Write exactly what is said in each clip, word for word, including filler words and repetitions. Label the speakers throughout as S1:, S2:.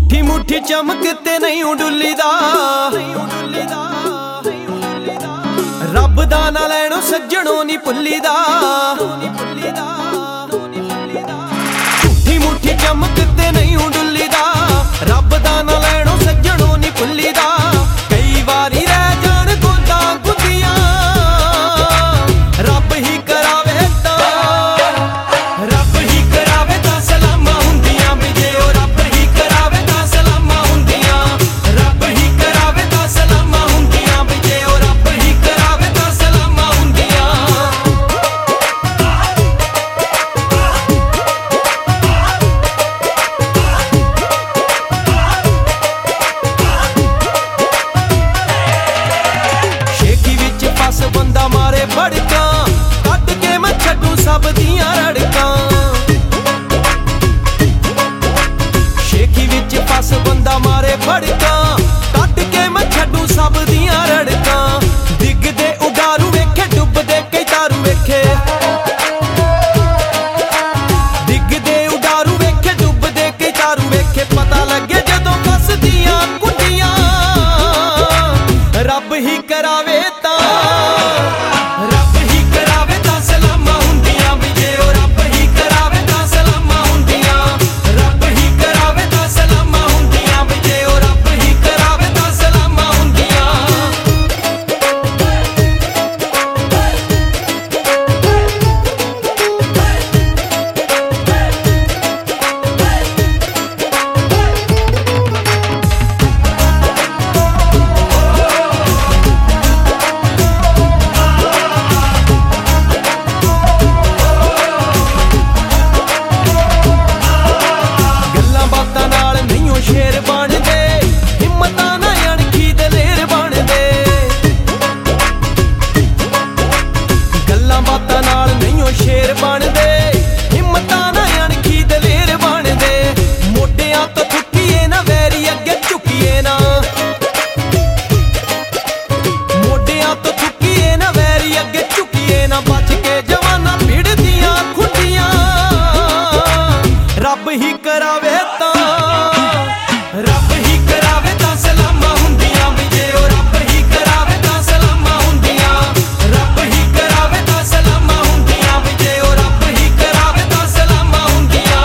S1: ਝੂਠੀ ਮੁੱਠੀ ਚਮਕ ਤੇ ਨਹੀਂ ਡੁੱਲੀਦਾ, ਰੱਬ ਦਾ ਨਾ ਲੈਣੋ ਸੱਜਣੋਂ ਨੀ ਭੁੱਲੀਦਾ। ਝੂਠੀ ਮੁੱਠੀ ਚਮਕ ਤੇ ਨਹੀਂ ਡੁੱਲੀਦਾ, ਰੱਬ ਦਾ ਨਾ ਲੈਣੋ ਸੱਜਣੋਂ ਨੀ ਭੁੱਲੀਦਾ। ਕਈ ਵਾਰੀ ਰਹਿ ਜਾਣ ਗੋਦਾਂ ਗੁੱਦੀਆਂ, ਰੱਬ ਹੀ ਕਰਾਵੇ ਤਾਂ ਰੱਬ ਹੀ ਕਰਾਵੇ ਤਾਂ ਸਲਾਮਾਂ ਹੁੰਦੀਆਂ ਵੀ ਜੇ ਉਹ ਰੱਬ ਹੀ ਕਰਾਵੇ ਤਾਂ ਸਲਾਮਾਂ ਹੁੰਦੀਆਂ। ਰੱਬ ਹੀ ਕਰਾਵੇ ਤਾਂ ਸਲਾਮਾਂ ਹੁੰਦੀਆਂ ਵੀ ਜੇ ਉਹ ਰੱਬ ਹੀ ਕਰਾਵੇ ਤਾਂ ਸਲਾਮਾਂ ਹੁੰਦੀਆਂ। ਸ਼ੇਖੀ ਵਿੱਚ ਫਸ ਬੰਦਾ ਮਾਰੇ ਭੜਕਾਂ, ਕੱਢ ਕੇ ਮੈਂ ਛੱਡੂ ਸਭ ਦੀਆਂ ਰੜਕਾਂ। ਸ਼ੇਖੀ ਵਿੱਚ ਫਸ ਬੰਦਾ ਮਾਰੇ ਭੜਕਾਂ, ਕੱਢ ਕੇ ਮੈਂ ਛੱਡੂ ਸਭ ਦੀਆਂ ਰੜਕਾਂ। ਡਿੱਗਦੇ ਉਡਾਰੂ ਵੇਖੇ, ਡੁੱਬਦੇ ਕਈ ਤਾਰੂ ਵੇਖੇ। ਡਿੱਗਦੇ ਉਡਾਰੂ ਵੇਖੇ, ਡੁੱਬਦੇ ਕਈ ਤਾਰੂ ਵੇਖੇ। ਪਤਾ ਲੱਗੇ ਜਦੋਂ ਫਸਦੀਆਂ ਕੁੰਡੀਆਂ, ਰੱਬ ਹੀ ਕਰਾਵੇ ਤਾਂ ਰੱਬ ਹੀ ਕਰਾਵੇ ਤਾਂ ਸਲਾਮਾਂ ਹੁੰਦੀਆਂ ਵੀ ਜੇ ਉਹ ਰੱਬ ਹੀ ਕਰਾਵੇ ਤਾਂ ਸਲਾਮਾਂ ਹੁੰਦੀਆਂ। ਰੱਬ ਹੀ ਕਰਾਵੇ ਤਾਂ ਸਲਾਮਾਂ ਹੁੰਦੀਆਂ ਵੀ ਜੇ ਉਹ ਰੱਬ ਹੀ ਕਰਾਵੇ ਤਾਂ ਸਲਾਮਾਂ ਹੁੰਦੀਆਂ। ਗੱਲਾਂ ਬਾਤਾਂ ਨਾਲ ਨਹੀਂਓ ਸ਼ੇਰ ਬਣਦੇ, ਹਿੰਮਤਾਂ ਨਾ ਅਣਖੀ ਦਲੇਰ ਬਣਦੇ। ਗੱਲਾਂ ਬਾਤਾਂ ਨਾਲ ਨਹੀਂਓ ਸ਼ੇਰ ਬਣਦੇ, ਹਿੰਮਤਾਂ ਨਾ ਅਣਖੀ ਦਲੇਰ ਬਣਦੇ। ਮੋਢਿਆਂ ਤੋਂ ਥੁੱਕੀਏ ਨਾ ਵੈਰੀ ਅੱਗੇ ਝੁਕੀਏ ਨਾ, ਮੋਢਿਆਂ ਤੋਂ ਥੁੱਕੀਏ ਨਾ ਵੈਰੀ ਅੱਗੇ ਝੁਕੀਏ ਨਾ। ਬਚ ਕੇ ਜਵਾਨਾਂ ਭਿੜਦੀਆਂ ਖੁੰਡੀਆਂ, ਰੱਬ ਹੀ ਕਰਾਵੇ ਤਾਂ ਰੱਬ ਹੀ ਕਰਾਵੇ ਤਾਂ ਸਲਾਮਾਂ ਹੁੰਦੀਆਂ ਵੀ ਜੇ ਉਹ ਰੱਬ ਹੀ ਕਰਾਵੇ ਤਾਂ ਸਲਾਮਾਂ ਹੁੰਦੀਆਂ। ਰੱਬ ਹੀ ਕਰਾਵੇ ਤਾਂ ਸਲਾਮਾਂ ਹੁੰਦੀਆਂ ਵੀ ਜੇ ਉਹ ਰੱਬ ਹੀ ਕਰਾਵੇ ਤਾਂ ਸਲਾਮਾਂ ਹੁੰਦੀਆਂ।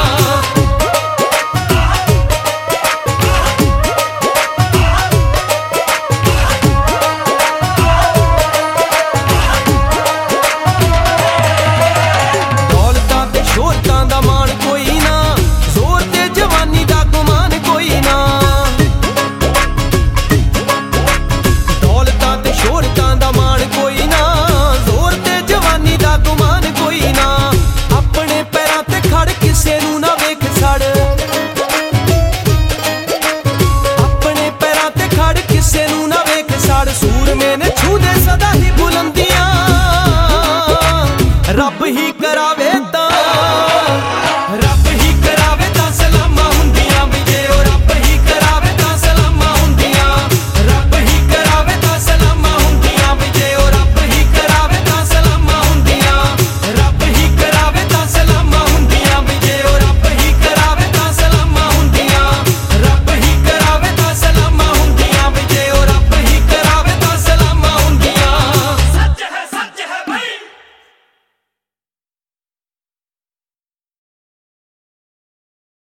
S1: ਦੌਲਤਾਂ ਤੇ ਸ਼ੋਹਰਤਾਂ ਦਾ ਮਾਣ ਕੋਈ ਨਾ, ਜ਼ੋਰ ਤੇ ਜਵਾਨੀ ਦਾ ਗੁਮਾਨ ਕੋਈ ਨਾ। ਦੌਲਤਾਂ ਤੇ ਸ਼ੋਹਰਤਾਂ ਦਾ ਮਾਣ ਕੋਈ ਨਾ, ਜ਼ੋਰ ਤੇ ਜਵਾਨੀ ਦਾ ਗੁਮਾਨ ਕੋਈ ਨਾ। ਆਪਣੇ ਪੈਰਾਂ ਤੇ ਖੜ ਕਿਸੇ ਨੂੰ ਨਾ ਵੇਖ ਛੜ, ਆਪਣੇ ਪੈਰਾਂ ਤੇ ਖੜ ਕਿਸੇ ਨੂੰ ਨਾ ਵੇਖ ਛੜ। ਸੂਰਮੇ ਨੇ ਛੂਹਦੇ ਸਦਾ ਹੀ ਬੁਲੰਦੀਆਂ, ਰੱਬ ਹੀ ਕਰਾਵੇ